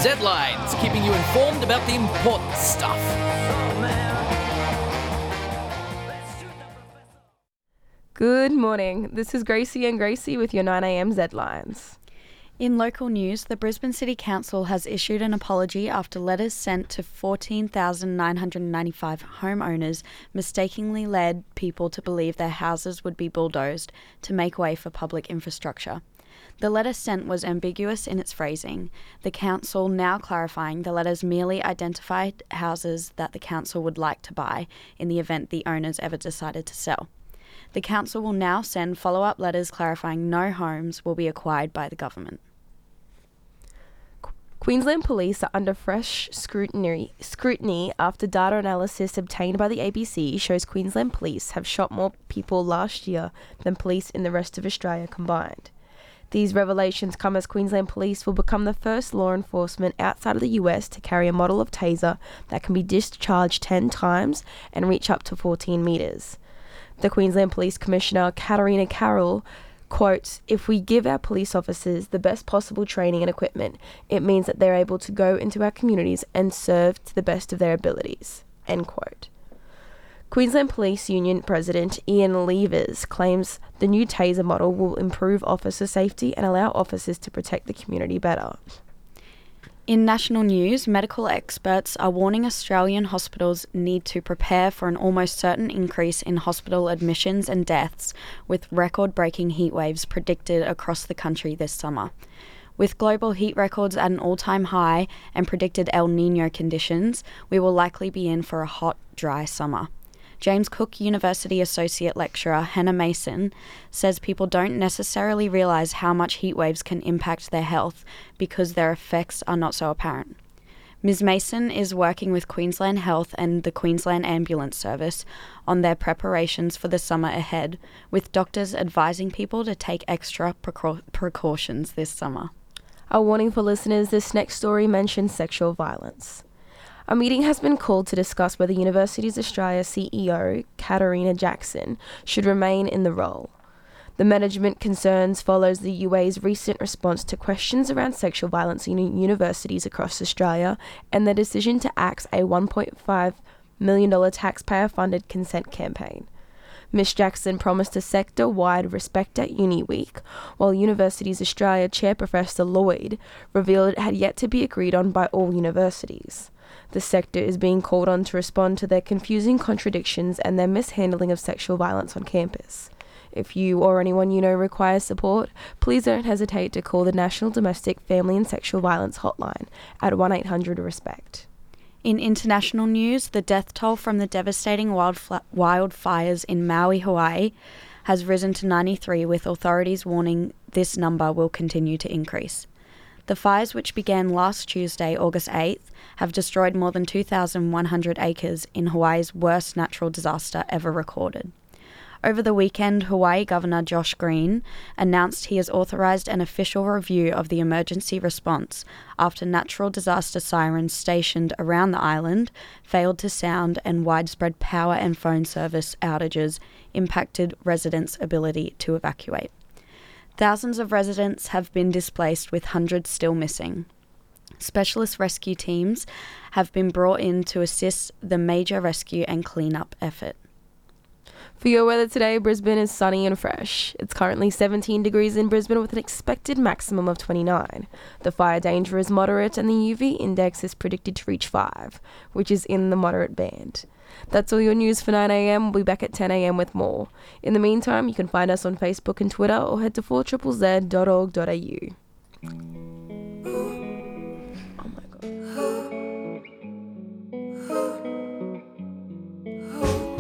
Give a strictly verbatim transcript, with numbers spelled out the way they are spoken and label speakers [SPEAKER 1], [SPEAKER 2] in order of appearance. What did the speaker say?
[SPEAKER 1] Z-Lines, keeping you informed about the important stuff.
[SPEAKER 2] Good morning. This is Gracie and Gracie with your nine a.m. Z-Lines.
[SPEAKER 3] In local news, the Brisbane City Council has issued an apology after letters sent to fourteen thousand nine hundred ninety-five homeowners mistakenly led people to believe their houses would be bulldozed to make way for public infrastructure. The letter sent was ambiguous in its phrasing, the council now clarifying the letters merely identified houses that the council would like to buy in the event the owners ever decided to sell. The council will now send follow-up letters clarifying no homes will be acquired by the government.
[SPEAKER 2] Queensland Police are under fresh scrutiny, scrutiny after data analysis obtained by the A B C shows Queensland Police have shot more people last year than police in the rest of Australia combined. These revelations come as Queensland Police will become the first law enforcement outside of the U S to carry a model of taser that can be discharged ten times and reach up to fourteen metres. The Queensland Police Commissioner, Katarina Carroll, quotes, "If we give our police officers the best possible training and equipment, it means that they're able to go into our communities and serve to the best of their abilities." End quote. Queensland Police Union President Ian Levers claims the new taser model will improve officer safety and allow officers to protect the community better.
[SPEAKER 3] In national news, medical experts are warning Australian hospitals need to prepare for an almost certain increase in hospital admissions and deaths, with record-breaking heatwaves predicted across the country this summer. With global heat records at an all-time high and predicted El Niño conditions, we will likely be in for a hot, dry summer. James Cook University Associate Lecturer Hannah Mason says people don't necessarily realise how much heat waves can impact their health because their effects are not so apparent. Miz Mason is working with Queensland Health and the Queensland Ambulance Service on their preparations for the summer ahead, with doctors advising people to take extra precau- precautions this summer.
[SPEAKER 2] A warning for listeners, this next story mentions sexual violence. A meeting has been called to discuss whether Universities Australia C E O Katarina Jackson should remain in the role. The management concerns follows the U A's recent response to questions around sexual violence in universities across Australia and their decision to axe a one point five million dollars taxpayer-funded consent campaign. Miz Jackson promised a sector-wide Respect at Uni week, while Universities Australia Chair Professor Lloyd revealed it had yet to be agreed on by all universities. The sector is being called on to respond to their confusing contradictions and their mishandling of sexual violence on campus. If you or anyone you know requires support, please don't hesitate to call the National Domestic, Family and Sexual Violence Hotline at one eight hundred RESPECT.
[SPEAKER 3] In international news, the death toll from the devastating wildf- wildfires in Maui, Hawaii, has risen to ninety-three, with authorities warning this number will continue to increase. The fires, which began last Tuesday, August eighth, have destroyed more than two thousand one hundred acres in Hawaii's worst natural disaster ever recorded. Over the weekend, Hawaii Governor Josh Green announced he has authorised an official review of the emergency response after natural disaster sirens stationed around the island failed to sound and widespread power and phone service outages impacted residents' ability to evacuate. Thousands of residents have been displaced, with hundreds still missing. Specialist rescue teams have been brought in to assist the major rescue and cleanup effort.
[SPEAKER 2] For your weather today, Brisbane is sunny and fresh. It's currently seventeen degrees in Brisbane with an expected maximum of twenty-nine. The fire danger is moderate and the U V index is predicted to reach five, which is in the moderate band. That's all your news for nine a.m. We'll be back at ten a.m. with more. In the meantime, you can find us on Facebook and Twitter or head to four Z Z Z dot org dot a u.